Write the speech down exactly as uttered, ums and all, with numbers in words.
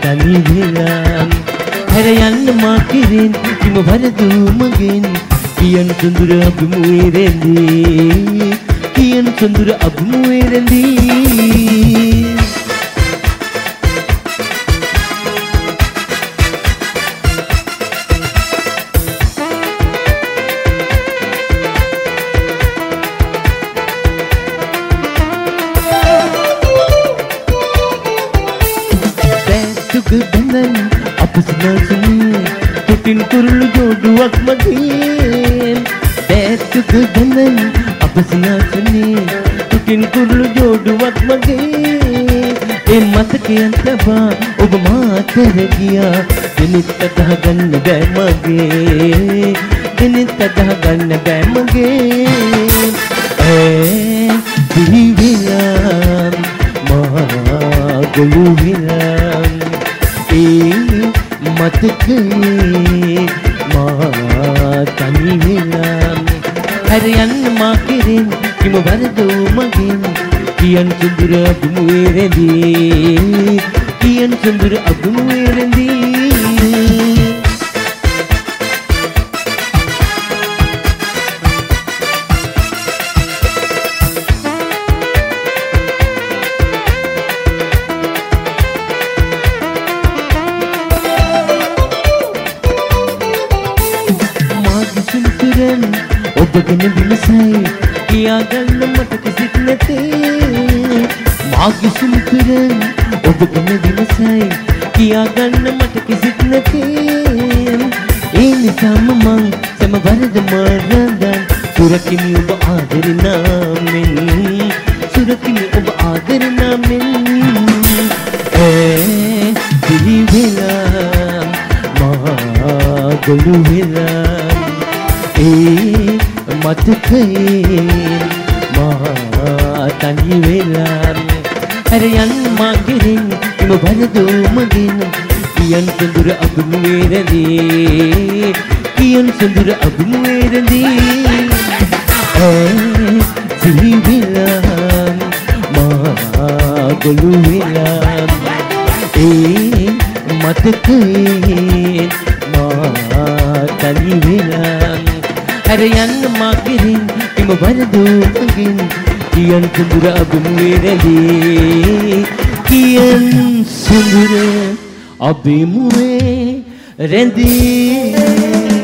තනි වෙලා හැර යන්න මා කිරින් කිම වරදු මගෙන් කියන් සුන්දර අබිමුවේ රැඳී කියන් සුන්දර අබිමුවේ රැඳී Kebenan apa senang seni tutin kurlu jodoh makin Betu kebenan apa senang seni tutin kurlu jodoh makin Eh mata kian taba ob mata regia dinit tatah ganna bai mage dinit tatah ganna bai mage Eh diwilan ma golu wilan මතකේ මා තනි වෙලා හැර යන්න මා කෙරෙන් කිම වරද මගෙන් කියන් සුන්දර අබිමුවේ රැඳී කියන් සුන්දර අබිමුවේ රැඳී ඔබගෙන විමසයි කියාගන්න මට කිසිත් නැතේ මාගේ සුන්දරන් ඔබගෙන විමසයි කියාගන්න මට කිසිත් නැතේ ඒ නිසාම මං සම වරද මරදන් සුරකිමි ඔබ ආදර නාමෙන් සුරකිමි ඔබ ආදර නාමෙන් ඒ දිවි වෙලා මා ගොළු වෙලා ඒ මතකේ මා තනි වෙලා හැර යන්න මා කෙරෙන් කිම වරද මගෙන් කියන් සුන්දර අබිමුවේ රැඳී කියන් සුන්දර අබිමුවේ රැඳී ඒ සිහි වෙලා මා ගොළු වෙලා ඒ මතකේ මා තනි වෙලා හැර යන්න මා කෙරෙන් කිම වරද මගෙන් කියන් සුන්දර අබිමුවේ රැඳී කියන් සුන්දර අබිමුවේ රැඳී